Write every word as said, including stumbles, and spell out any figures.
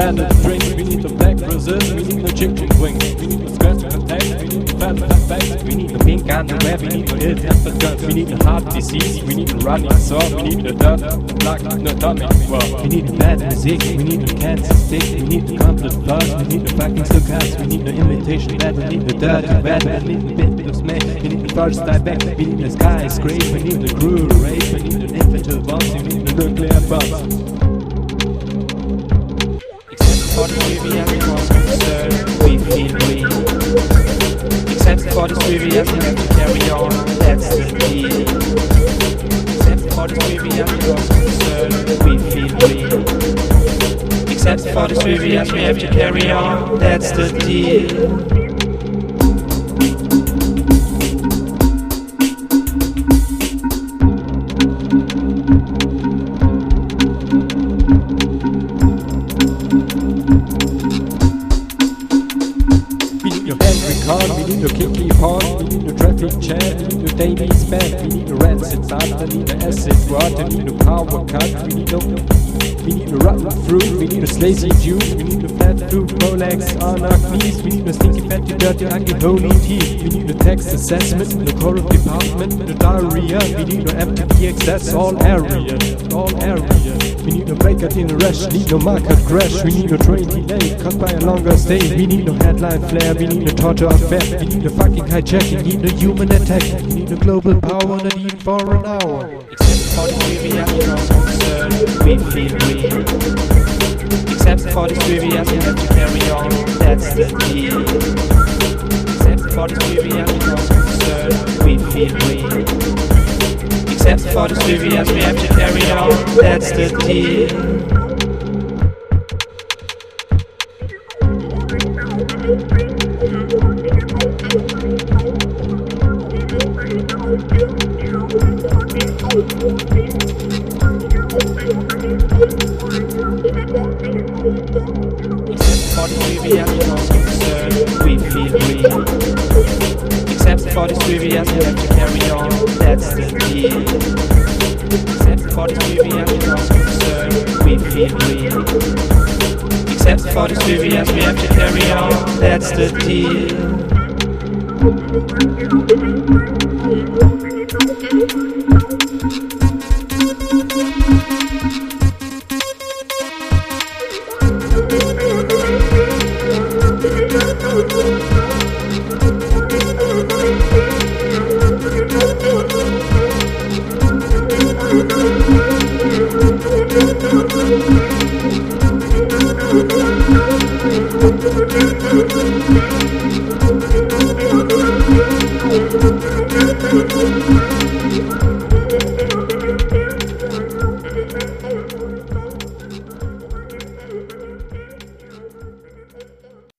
standard drinks, we need the black roses, we need the chicken wings, we need the scratch and taste, we need the fat fat face, we need the pink underwear, we need the ill-tempered guns, we need the heart disease, we need the running sore, we need the dirt, the blood, the atomic war. We need the bad music, we need the cancer stick, we need the complete blood, we need the fucking success, we need the imitation bad, we need the dirty red, we need the bit of smack, we need the first die back, we need the skyscraper, we need the cruel rape, we need the infantile bombs, we need the nuclear bombs. For the trivia we was concerned, we feel we. Except for the trivia we have to carry on, that's the deal. Except for the trivia we was concerned, we feel we. Except for the trivia we have to carry on, that's the deal. We need a kinky pawn, we need a traffic jam, we need a daily spam, we need a rancid salt, we need a acid water, we need a power cut, we need a we need a rotten fruit, we need a slazy juice, we need a fat fruit, Rolex on our knees, we need a stinky, fatty, dirty, ugly, holy teeth, we need a tax assessment, the corrupt department, the diarrhea, we need a M T V access, all area, all area. We need a breakout in a rush, need no market crash, we need a train delay, caused by a longer stay, we need no headline flare, we need a torture affair, we need a fucking hijacking, we need a human attack, we need a global power, not even for an hour. Except for the trivia we was concerned, we feel we. Except for the trivia we have to carry on, that's the deal. Except for the trivia we was concerned, we feel we. Except for the trivia we have to carry on, that's the deal. Except for the trivia we was concerned, we feel we. Except for the trivia we have to carry on, that's the deal. Except for the trivia we was concerned, we feel we. Except for the trivia we have to carry on, that's the deal. Thank you.